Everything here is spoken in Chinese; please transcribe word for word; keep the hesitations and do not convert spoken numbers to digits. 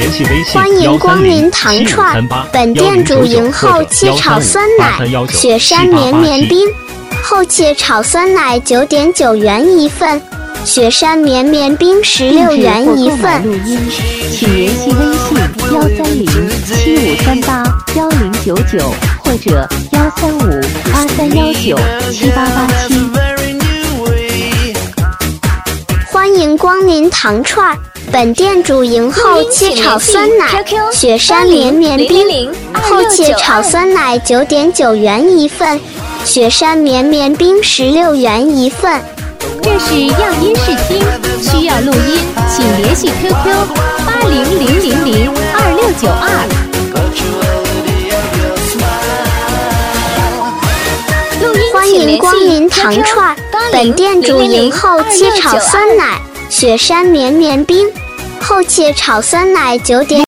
联系微信欢迎光临糖串，本店主营后期炒酸奶，雪山绵绵冰，后期炒酸奶九点九元一份，雪山绵绵冰十六元一份。 录音，请联系微信幺三零七五三八幺零九九或者幺三五八三幺九七八八七。 欢迎光临糖串，本店主营后期炒酸奶，雪山绵绵冰，后期炒酸奶九点九元一份，雪山绵绵冰十六元一份。 这是样音试听，需要录音，请联系 Q Q 八零零零零二六九二。 欢迎光临糖串，本店主营后期炒酸奶，雪山绵绵冰，后期炒酸奶九点。